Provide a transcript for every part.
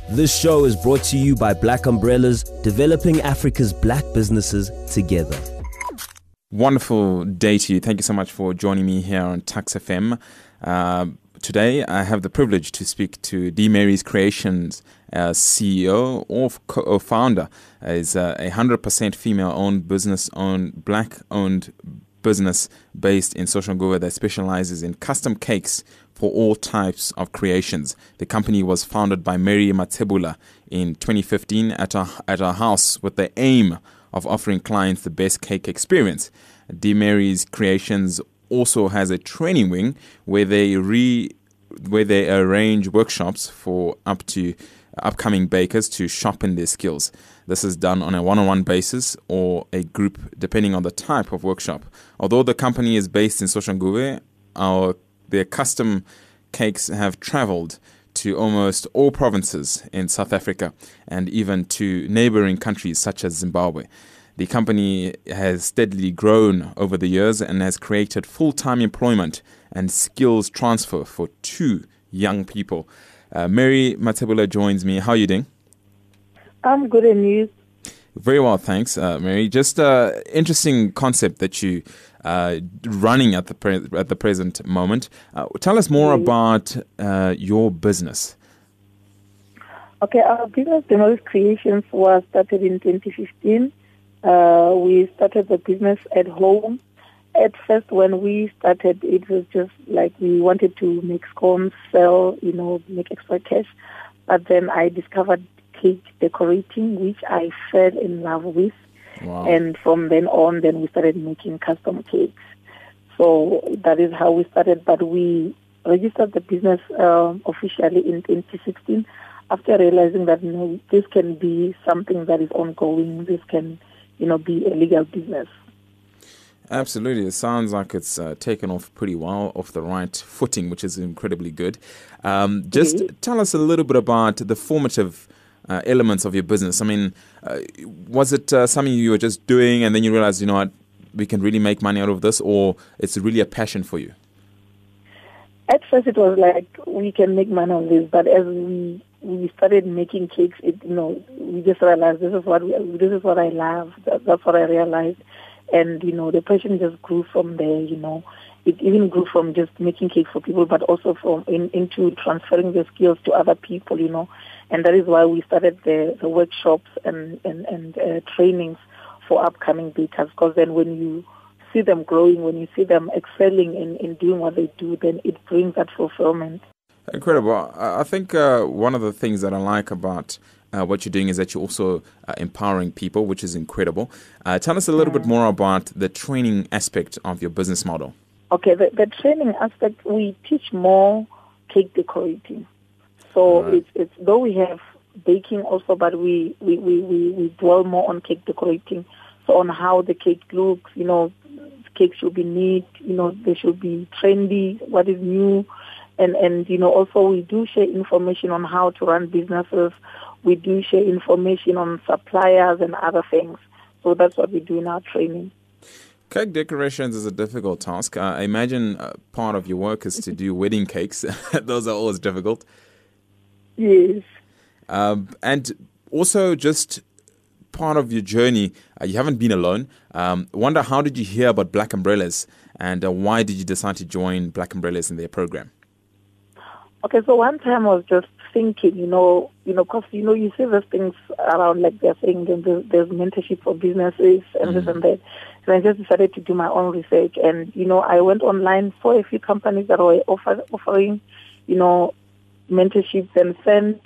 This show is brought to you by Black Umbrellas, developing Africa's black businesses together. Wonderful day to you. Thank you so much for joining me here on Tuks FM. Today, I have the privilege to speak to D-Mary's Creations CEO or co-founder. Is a 100% female-owned, business-owned, black-owned business based in Soshanguve that specializes in custom cakes for all types of creations. The company was founded by Mary Mathebula in 2015 at her house with the aim of offering clients the best cake experience. D-Mary's Creations also has a training wing where they arrange workshops for up to upcoming bakers to sharpen their skills. This is done on a one-on-one basis or a group, depending on the type of workshop. Although the company is based in Soshanguve, their custom cakes have traveled to almost all provinces in South Africa and even to neighboring countries such as Zimbabwe. The company has steadily grown over the years and has created full-time employment and skills transfer for 2 young people. Mary Mathebula joins me. How are you doing? I'm good, and you? Very well, thanks, Mary. Just an interesting concept that you running at the present moment. Tell us more about your business. Okay, our business, D-Mary's Creations, was started in 2015. We started the business at home. At first, when we started, it was just like we wanted to make scones, sell, make extra cash. But then I discovered cake decorating, which I fell in love with. Wow. And from then on, we started making custom cakes. So that is how we started. But we registered the business officially in 2016 after realizing that this can be something that is ongoing. This can, be a legal business. Absolutely. It sounds like it's taken off pretty well, off the right footing, which is incredibly good. Just tell us a little bit about the formative elements of your business. I mean, was it something you were just doing and then you realized, we can really make money out of this, or it's really a passion for you? At first it was like, we can make money on this, but as we started making cakes, we just realized this is what I love. That's what I realized. And, the passion just grew from there, It even grew from just making cake for people, but also into transferring the skills to other people, And that is why we started the workshops and trainings for upcoming bakers. Because then when you see them growing, when you see them excelling in doing what they do, then it brings that fulfillment. Incredible. I think one of the things that I like about what you're doing is that you're also empowering people, which is incredible. Tell us a little bit more about the training aspect of your business model. Okay, the training aspect, we teach more cake decorating. So it's though we have baking also, but we dwell more on cake decorating. So on how the cake looks, cake should be neat, they should be trendy, what is new. And also we do share information on how to run businesses. We do share information on suppliers and other things. So that's what we do in our training. Cake decorations is a difficult task. I imagine part of your work is to do wedding cakes. Those are always difficult. Yes. And also just part of your journey, you haven't been alone. Wonder, how did you hear about Black Umbrellas, and why did you decide to join Black Umbrellas in their program? Okay, so one time I was just thinking, because, you see those things around, like they're saying there's mentorship for businesses and this and that. And I just decided to do my own research. And, I went online for a few companies that were offering, mentorships, and sent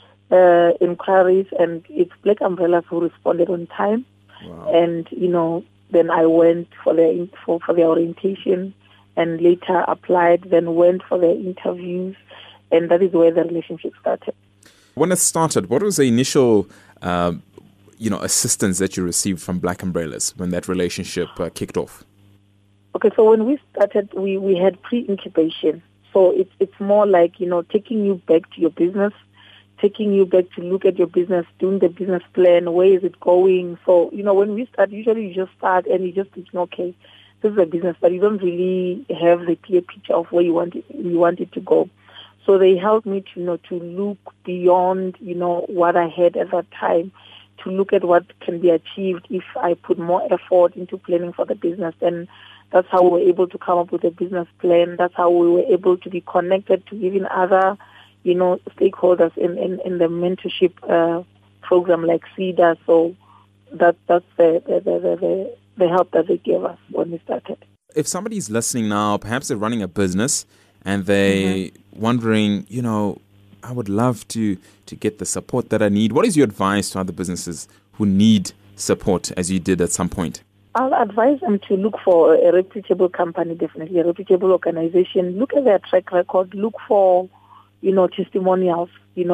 inquiries. And it's Black Umbrellas who responded on time. Wow. And, then I went for their orientation and later applied, then went for their interviews. And that is where the relationship started. When it started, what was the initial, assistance that you received from Black Umbrellas when that relationship kicked off? Okay, so when we started, we had pre-incubation. So it's more like, taking you back to your business, taking you back to look at your business, doing the business plan, where is it going? So, when we start, usually you just start and you just think, okay, this is a business, but you don't really have the clear picture of where you want it to go. So they helped me to look beyond, what I had at that time, to look at what can be achieved if I put more effort into planning for the business. And that's how we were able to come up with a business plan. That's how we were able to be connected to even other, stakeholders in the mentorship program like CEDA. So that's the help that they gave us when we started. If somebody's listening now, perhaps they're running a business and they're wondering, I would love to get the support that I need. What is your advice to other businesses who need support, as you did at some point? I'll advise them to look for a reputable company, definitely a reputable organization. Look at their track record. Look for, testimonials.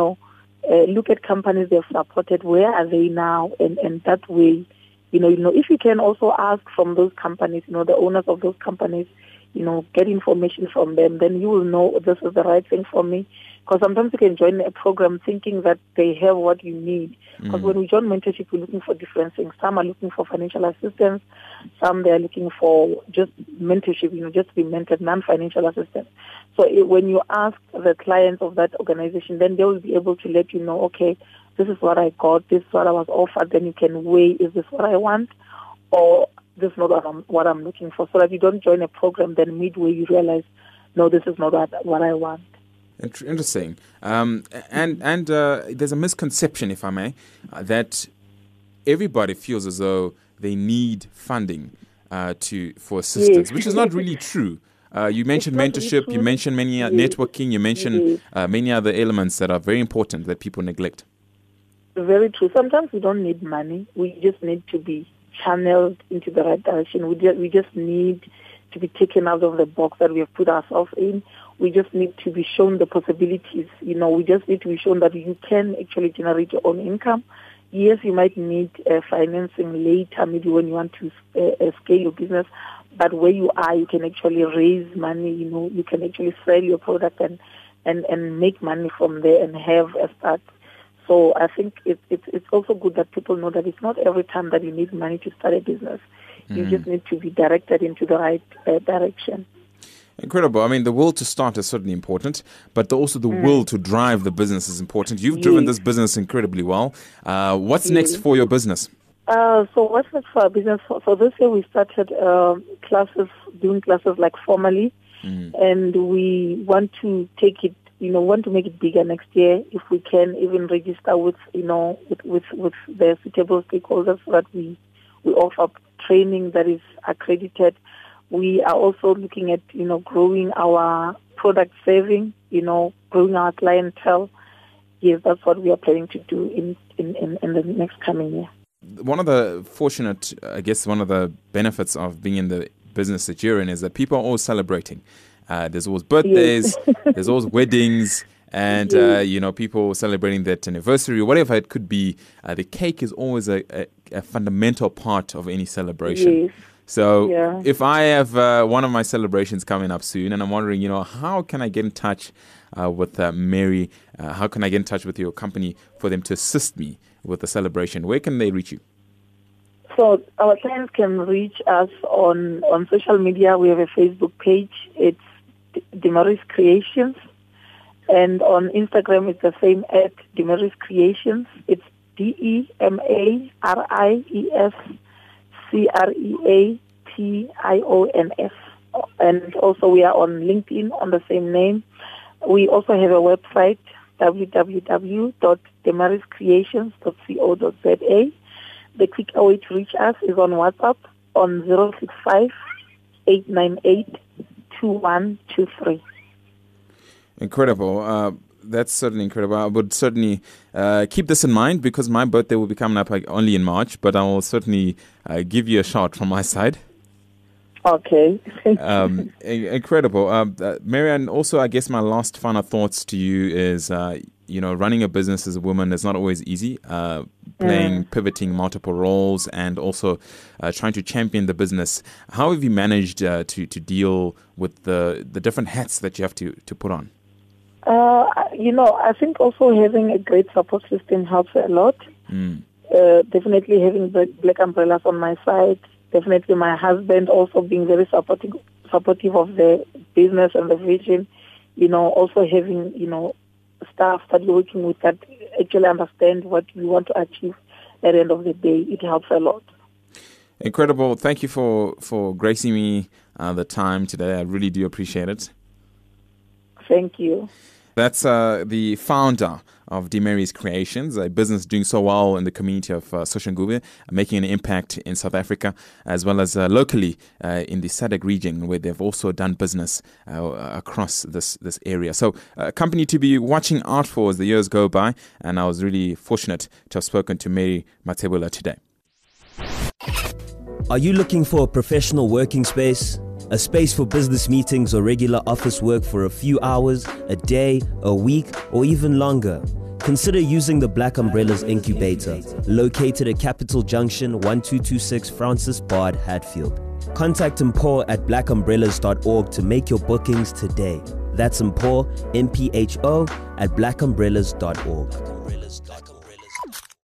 Look at companies they've supported. Where are they now? And that way, if you can also ask from those companies, the owners of those companies, get information from them, then you will know this is the right thing for me. Because sometimes you can join a program thinking that they have what you need. Because when we join mentorship, we're looking for different things. Some are looking for financial assistance. Some they are looking for just mentorship, just to be mentored, non-financial assistance. So when you ask the clients of that organization, then they will be able to let you know, okay, this is what I got, this is what I was offered. Then you can weigh, is this what I want, or this is not what I'm looking for, so that you don't join a program, then midway you realize, no, this is not what I want. Interesting. And there's a misconception, if I may, that everybody feels as though they need funding for assistance, which is not really true. You mentioned mentorship, you mentioned many networking, you mentioned many other elements that are very important that people neglect. Very true. Sometimes we don't need money. We just need to be channeled into the right direction. We just need to be taken out of the box that we have put ourselves in. We just need to be shown the possibilities. We just need to be shown that you can actually generate your own income. Yes, you might need financing later, maybe when you want to scale your business. But where you are, you can actually raise money. You can actually sell your product and make money from there and have a start. So I think it's also good that people know that it's not every time that you need money to start a business. You just need to be directed into the right direction. Incredible. I mean, the will to start is certainly important, but also the will to drive the business is important. You've driven this business incredibly well. What's next for your business? So what's next for our business? So this year we started doing classes like formally, and we want to take it, want to make it bigger next year if we can, even register with the suitable stakeholders so that we offer training that is accredited. We are also looking at, growing our product saving, growing our clientele. Yes, that's what we are planning to do in the next coming year. One of the benefits of being in the business that you're in is that people are always celebrating. There's always birthdays, there's always weddings, and people celebrating that anniversary, whatever it could be. The cake is always a fundamental part of any celebration. Yes. So if I have one of my celebrations coming up soon, and I'm wondering, how can I get in touch with Mary? How can I get in touch with your company for them to assist me with the celebration? Where can they reach you? So our clients can reach us on social media. We have a Facebook page. It's Demaris Creations. And on Instagram, it's the same at Demaris Creations. It's DEMARISCREATIONS. And also we are on LinkedIn on the same name. We also have a website, www.demariscreations.co.za. The quicker way to reach us is on WhatsApp on 065-898-2123. Incredible. That's certainly incredible. I would certainly keep this in mind because my birthday will be coming up only in March, but I will certainly give you a shout from my side. Okay. Incredible. Marianne, also, I guess my last final thoughts to you is, running a business as a woman is not always easy. Pivoting multiple roles and also trying to champion the business. How have you managed to deal with the different hats that you have to put on? I think also having a great support system helps a lot. Definitely having the Black Umbrellas on my side. Definitely my husband also being very supportive of the business and the vision. also having, staff that you're working with that actually understand what you want to achieve at the end of the day. It helps a lot. Incredible. Thank you for gracing me the time today. I really do appreciate it. Thank you. That's the founder of DeMary's Creations, a business doing so well in the community of Soshanguve, making an impact in South Africa, as well as locally in the SADC region, where they've also done business across this area. So a company to be watching out for as the years go by, and I was really fortunate to have spoken to Mary Mathebula today. Are you looking for a professional working space? A space for business meetings or regular office work for a few hours, a day, a week, or even longer? Consider using the Black Umbrellas Incubator, located at Capital Junction, 1226 Francis Bard, Hatfield. Contact Mpho at blackumbrellas.org to make your bookings today. That's Mpho, MPHO, at blackumbrellas.org.